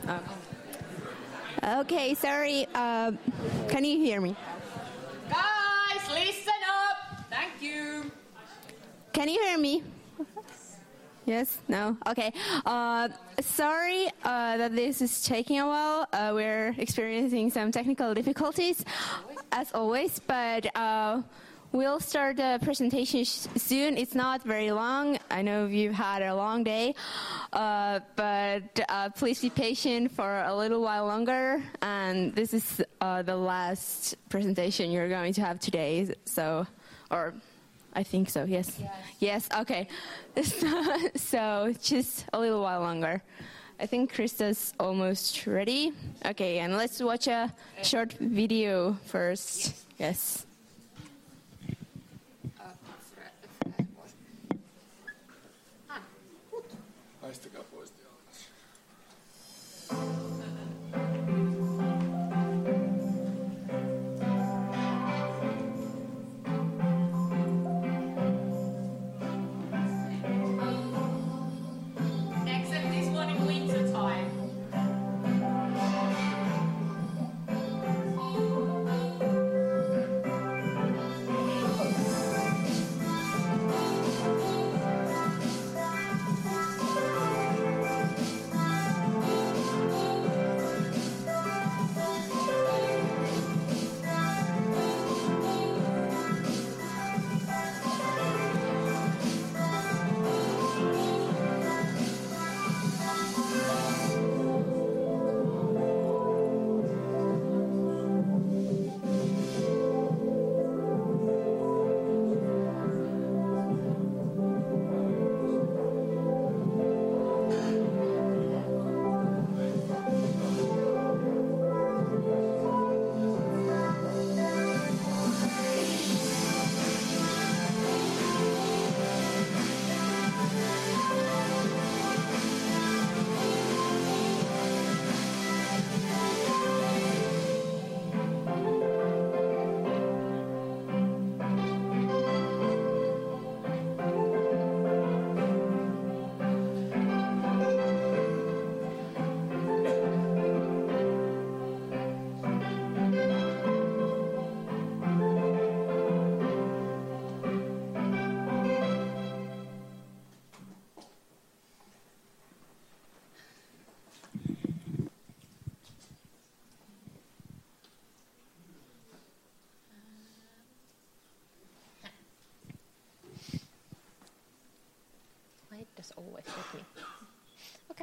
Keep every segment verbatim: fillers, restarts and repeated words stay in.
Oh. Okay, sorry. Uh, can you hear me? Guys, listen up. Thank you. Can you hear me? Yes? No? Okay. Uh, sorry uh, that this is taking a while. Uh, we're experiencing some technical difficulties, as always, but uh, we'll start the presentation sh- soon. It's not very long. I know you've had a long day, uh, but uh, please be patient for a little while longer. And this is uh, the last presentation you're going to have today, so, or... I think so, yes. Yes, yes okay. So just a little while longer. I think Krista's almost ready. Okay, and let's watch a short video first. Yes. Does always with me. Okay.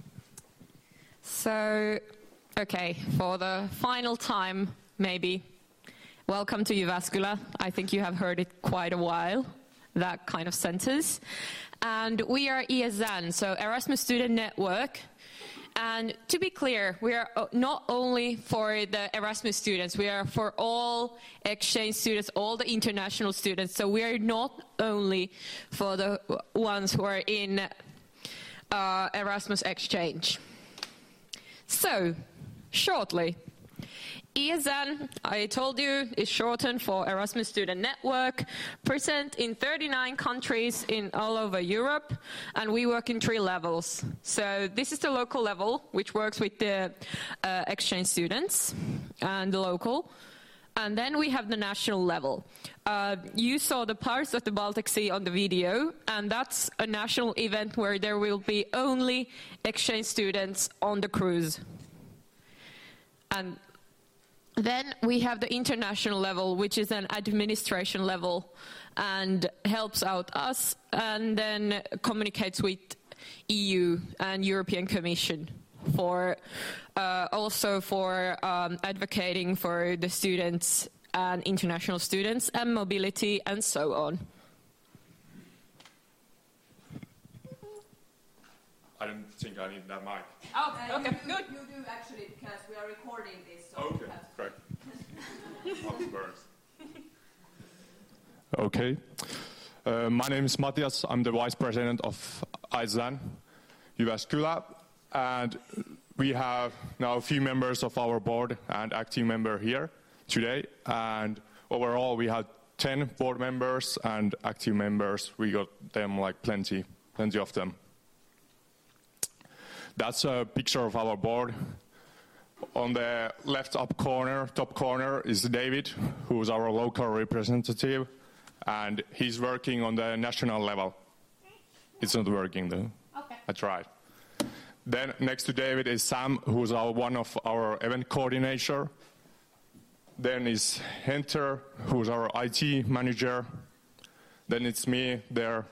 So, okay, for the final time, maybe, welcome to Jyväskylä. I think you have heard it quite a while, that kind of sentence. And we are E S N, so Erasmus Student Network. And to be clear, we are not only for the Erasmus students, we are for all exchange students, all the international students. So we are not only for the ones who are in uh, Erasmus exchange. So, shortly, E S N, I told you, is shortened for Erasmus Student Network, present in thirty-nine countries in all over Europe, and we work in three levels. So this is the local level, which works with the uh, exchange students and the local. And then we have the national level. Uh, you saw the parts of the Baltic Sea on the video, and that's a national event where there will be only exchange students on the cruise. And then we have the international level, which is an administration level and helps out us and then communicates with E U and European Commission for uh, also for um, advocating for the students and international students and mobility and so on. I don't think I need that mic. Oh, okay, you, good. You do actually, because we are recording this. So Okay, great. First. Okay. Uh, my name is Matthias. I'm the Vice President of I S A N, Jyväskylä, and we have now a few members of our board and active member here today. And overall, we have ten board members and active members. We got them like plenty, plenty of them. That's a picture of our board. On the left up corner, top corner, is David, who's our local representative, and he's working on the national level. It's not working though. Okay. I tried. Then next to David is Sam, who's our, one of our event coordinator. Then is Hunter, who's our I T manager. Then it's me there.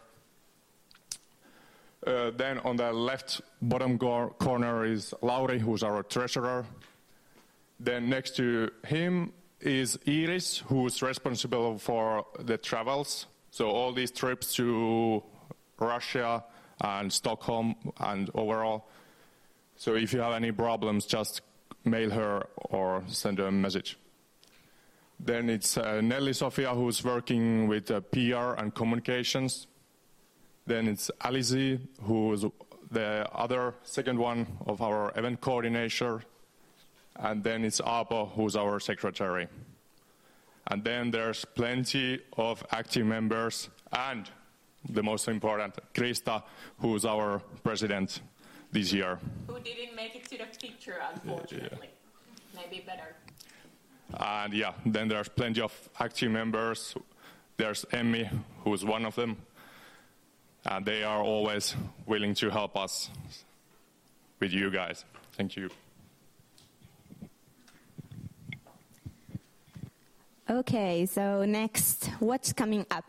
Uh, then on the left bottom go- corner is Lauri, who's our treasurer. Then next to him is Iris, who's responsible for the travels. So all these trips to Russia and Stockholm and overall. So if you have any problems, just mail her or send her a message. Then it's uh, Nelly Sofia, who's working with uh, P R and communications. Then it's Alizi, who's the other second one of our event coordinator. And then it's Aapo, who's our secretary. And then there's plenty of active members. And the most important, Krista, who's our president this year. Who didn't make it to the picture, unfortunately. Yeah. Maybe better. And yeah, then there's plenty of active members. There's Emmy, who's one of them. And they are always willing to help us with you guys. Thank you. Okay, so next, what's coming up?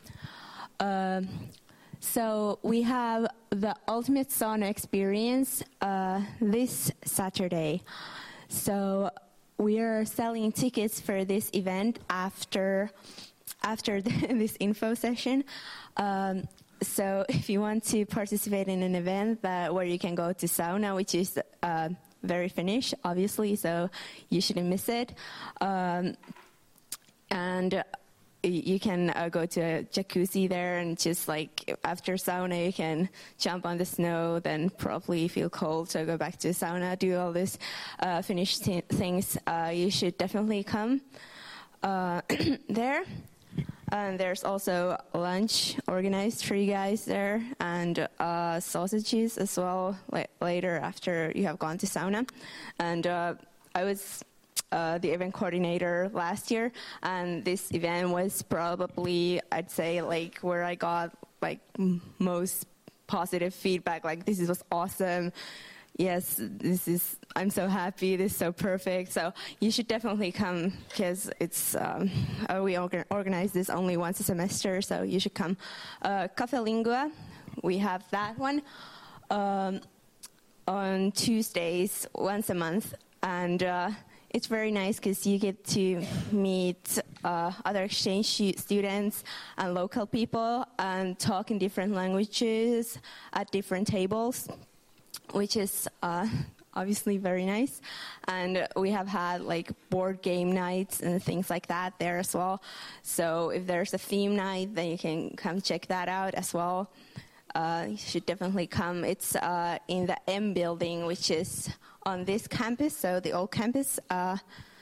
Uh, so we have the Ultimate Sauna Experience uh, this Saturday. So we are selling tickets for this event after after this info session. Um, So if you want to participate in an event that where you can go to sauna, which is uh, very Finnish, obviously, so you shouldn't miss it. Um, and uh, you can uh, go to a jacuzzi there and just like after sauna, you can jump on the snow, then probably feel cold, so go back to sauna, do all these uh, Finnish t- things. Uh, you should definitely come uh, there. And there's also lunch organized for you guys there, and uh, sausages as well la- later after you have gone to sauna. And uh, I was uh, the event coordinator last year, and this event was probably, I'd say, like where I got like m- most positive feedback. Like, this was awesome. Yes, this is, I'm so happy, this is so perfect. So you should definitely come, because it's, um, uh, we orga- organize this only once a semester, so you should come. Uh, Cafe Lingua, we have that one um, on Tuesdays, once a month. And uh, it's very nice because you get to meet uh, other exchange students and local people and talk in different languages at different tables, which is uh, obviously very nice. And we have had like board game nights and things like that there as well. So if there's a theme night, then you can come check that out as well. Uh, you should definitely come. It's uh, in the M building, which is on this campus, so the old campus. Uh,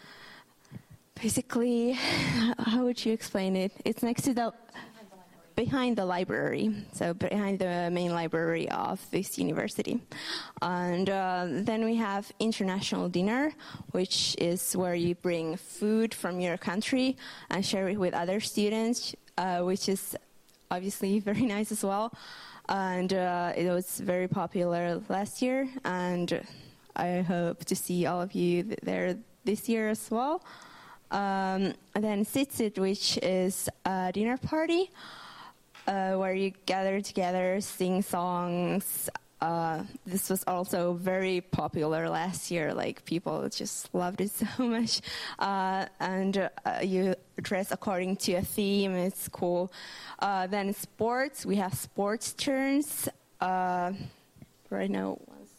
basically, how would you explain it? It's next to the... behind the library, so behind the main library of this university. And uh, then we have international dinner, which is where you bring food from your country and share it with other students, uh, which is obviously very nice as well. And uh, it was very popular last year, and I hope to see all of you there this year as well. Um, and then Sitsit, which is a dinner party, Uh, where you gather together, sing songs. Uh, this was also very popular last year. Like, people just loved it so much. Uh, and uh, you dress according to a theme. It's cool. Uh, then sports. We have sports turns. Uh, right now, once.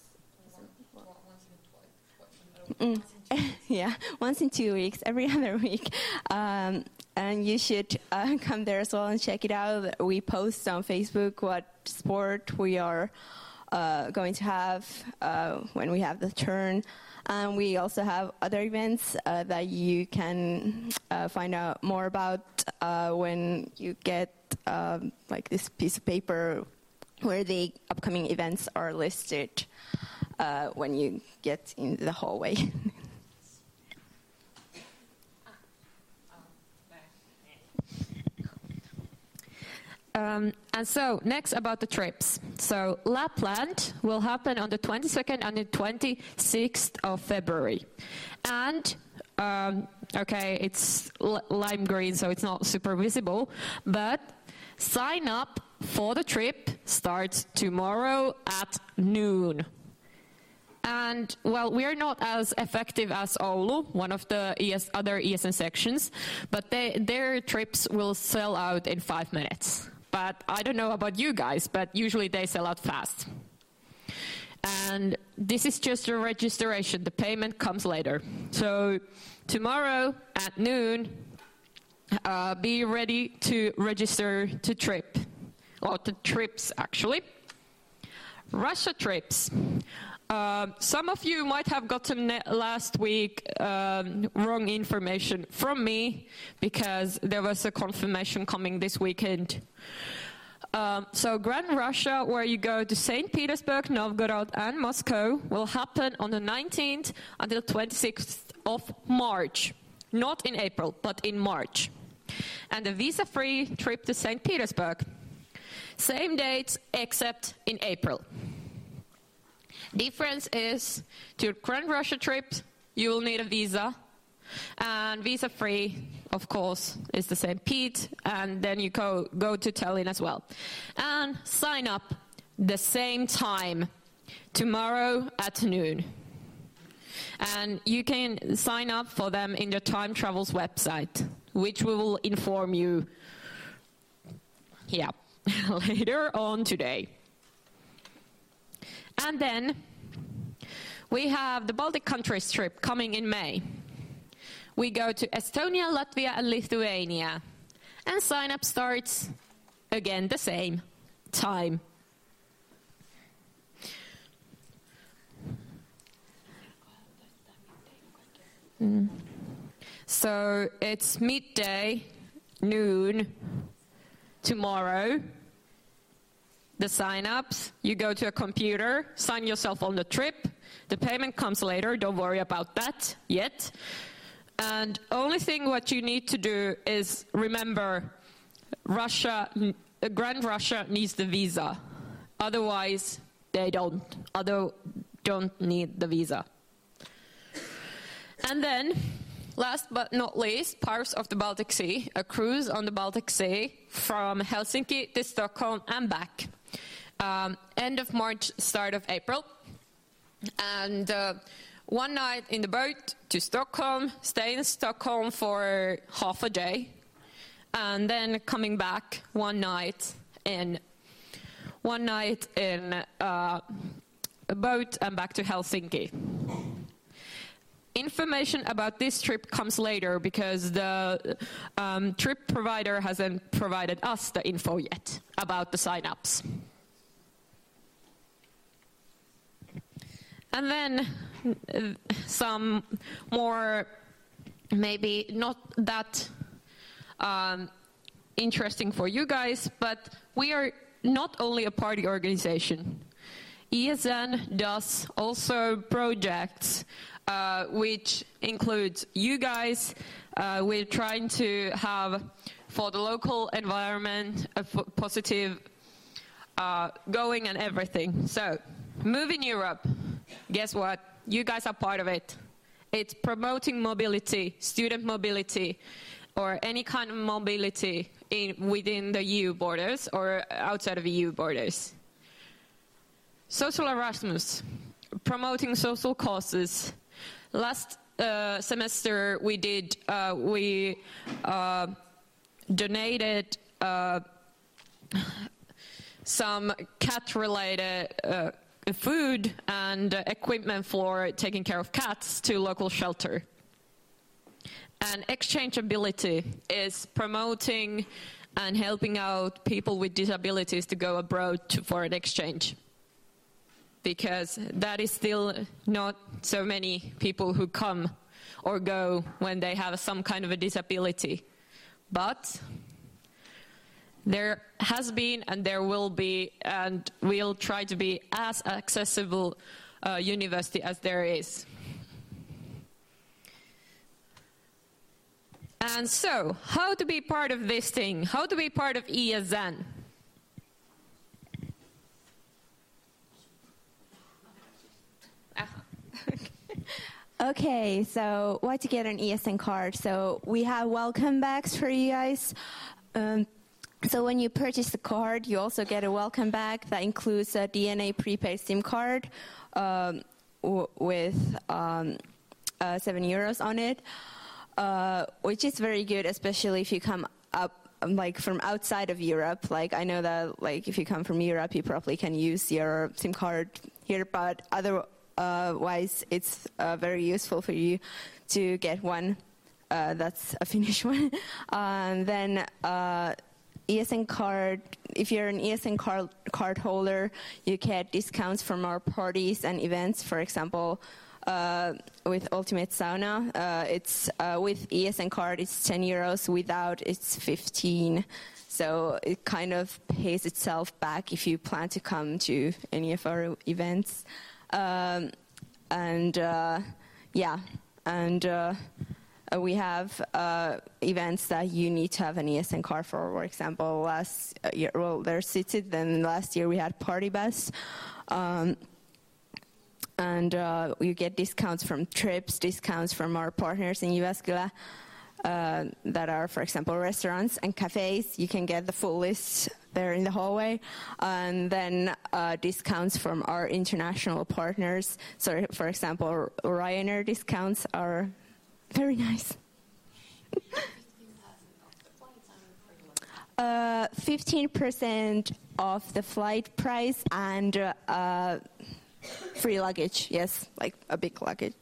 Mm. Yeah, once in two weeks, every other week. Um, and you should uh, come there as well and check it out. We post on Facebook what sport we are uh, going to have uh, when we have the turn. And we also have other events uh, that you can uh, find out more about uh, when you get um, like this piece of paper where the upcoming events are listed. uh, when you get in the hallway. Um, and so, next about the trips. So, Lapland will happen on the twenty-second and the twenty-sixth of February. And, um, okay, it's l- lime green, so it's not super visible, but sign up for the trip starts tomorrow at noon. And, well, we are not as effective as Oulu, one of the E S, other E S N sections, but they, their trips will sell out in five minutes. But I don't know about you guys, but usually they sell out fast. And this is just a registration. The payment comes later. So tomorrow at noon, uh, be ready to register to trip, or to trips actually. Russia trips. Uh, some of you might have gotten last week um, wrong information from me because there was a confirmation coming this weekend. Um, so Grand Russia, where you go to Saint Petersburg, Novgorod and Moscow, will happen on the nineteenth until twenty-sixth of March. Not in April, but in March. And a visa-free trip to Saint Petersburg. Same dates except in April. Difference is, to Grand Russia trips, you will need a visa. And visa-free, of course, is the Saint Pete. And then you go, go to Tallinn as well. And sign up the same time, tomorrow at noon. And you can sign up for them in the Time Travels website, which we will inform you yeah, later on today. And then we have the Baltic countries trip coming in May. We go to Estonia, Latvia and Lithuania. And sign up starts again the same time. Mm. So it's midday, noon, tomorrow. The sign-ups, you go to a computer, sign yourself on the trip. The payment comes later, don't worry about that yet. And only thing what you need to do is remember, Russia, Grand Russia needs the visa. Otherwise, they don't. Other don't need the visa. And then, last but not least, Pirates of the Baltic Sea, a cruise on the Baltic Sea from Helsinki to Stockholm and back. Um, end of March, start of April. And uh, one night in the boat to Stockholm, stay in Stockholm for half a day, and then coming back one night in one night in uh, a boat and back to Helsinki. Information about this trip comes later because the um, trip provider hasn't provided us the info yet about the sign-ups. And then uh, some more, maybe not that um, interesting for you guys, but we are not only a party organization. E S N does also projects uh, which includes you guys. Uh, we're trying to have, for the local environment, a f- positive uh, going and everything. So, Move in Europe. Guess what? You guys are part of it. It's promoting mobility, student mobility, or any kind of mobility in, within the E U borders or outside of E U borders. Social Erasmus, promoting social causes. Last uh, semester we did, uh, we uh, donated uh, some cat-related uh, food and uh, equipment for taking care of cats to local shelter. And exchangeability is promoting and helping out people with disabilities to go abroad to, for an exchange. Because that is still not so many people who come or go when they have some kind of a disability. But there has been and there will be, and we'll try to be as accessible uh, university as there is. And so, how to be part of this thing? How to be part of E S N? Okay, so why to get an E S N card? So we have welcome bags for you guys. Um, so when you purchase the card, you also get a welcome bag that includes a D N A prepaid SIM card um, w- with um, uh, seven euros on it, uh, which is very good, especially if you come up like from outside of Europe. Like I know that like if you come from Europe, you probably can use your SIM card here, but other Otherwise, it's uh, very useful for you to get one uh, that's a Finnish one. And then uh, E S N card, if you're an E S N card, card holder, you get discounts from our parties and events. For example, uh, with Ultimate Sauna, uh, it's uh, with E S N card, it's ten euros. Without, it's fifteen. So it kind of pays itself back if you plan to come to any of our events. Um, and uh, yeah, and uh, we have uh, events that you need to have an E S N card for. For example, last year, well, there's City. Then last year we had Party Bus, um, and uh, you get discounts from trips, discounts from our partners in Jyväskylä. Uh, that are, for example, restaurants and cafes. You can get the full list there in the hallway. And then uh, discounts from our international partners. So, for example, Ryanair discounts are very nice. uh, fifteen percent off the flight price and uh, free luggage. Yes, like a big luggage.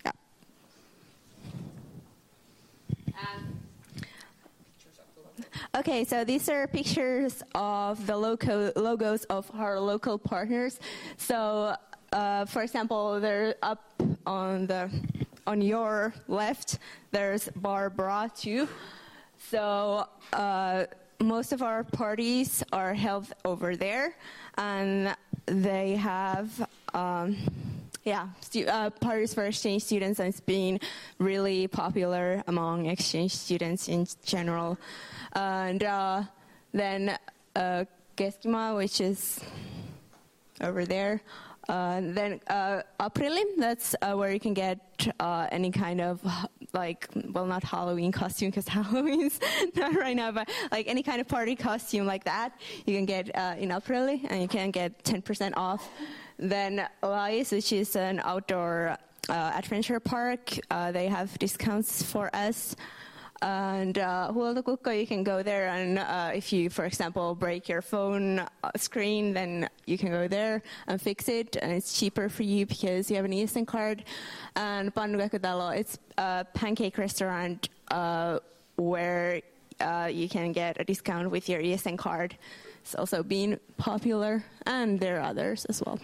Okay, so these are pictures of the loco- logos of our local partners. So, uh, for example, they're up on the on your left. There's Barbara too. So uh, most of our parties are held over there, and they have. Um, Yeah, stu- uh, parties for exchange students, and it's been really popular among exchange students in general. And uh, then uh, Keskimaa, which is over there. Uh, then uh, Aprili, that's uh, where you can get uh, any kind of, like, well, not Halloween costume, because Halloween's not right now, but like any kind of party costume like that, you can get uh, in Aprili, and you can get ten percent off. Then Lais, which is an outdoor uh, adventure park, uh, they have discounts for us. And uh, Huoltokukko, you can go there, and uh, if you, for example, break your phone screen, then you can go there and fix it, and it's cheaper for you because you have an E S N card. And Pannukakku-talo, it's a pancake restaurant uh, where uh, you can get a discount with your E S N card. It's also been popular, and there are others as well.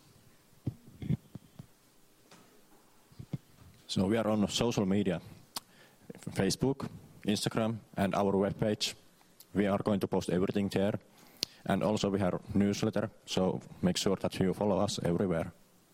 So we are on social media. Facebook, Instagram, and our webpage. We are going to post everything there. And also we have newsletter, so make sure that you follow us everywhere.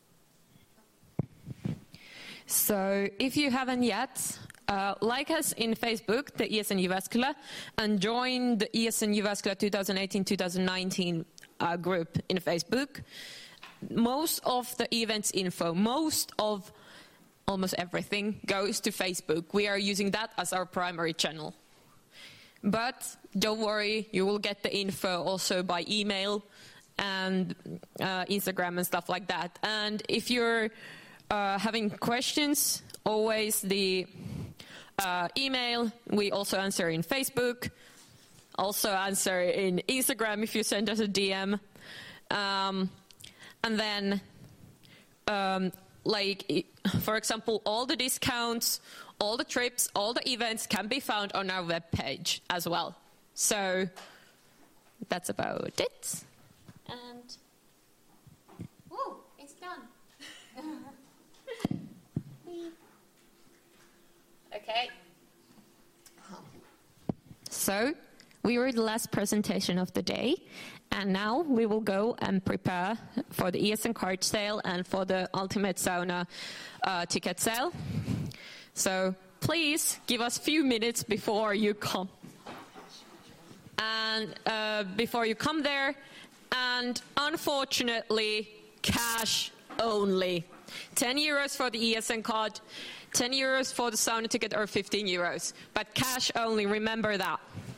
So if you haven't yet, uh, like us in Facebook, the E S N Jyväskylä, and join the E S N Jyväskylä twenty eighteen twenty nineteen uh, group in Facebook. Most of the events info, most of almost everything goes to Facebook. We are using that as our primary channel. But don't worry, you will get the info also by email and uh, Instagram and stuff like that. And if you're uh, having questions, always the uh, email. We also answer in Facebook, also answer in Instagram if you send us a D M. Um, and then um, like, for example, all the discounts, all the trips, all the events can be found on our webpage as well. So that's about it. And woo, it's done. Okay. So we were the last presentation of the day, And now we will go and prepare for the E S N card sale and for the Ultimate Sauna uh, ticket sale. So please give us a few minutes before you come. And uh, before you come there, and unfortunately, cash only. ten euros for the E S N card, ten euros for the sauna ticket, or fifteen euros. But cash only, remember that.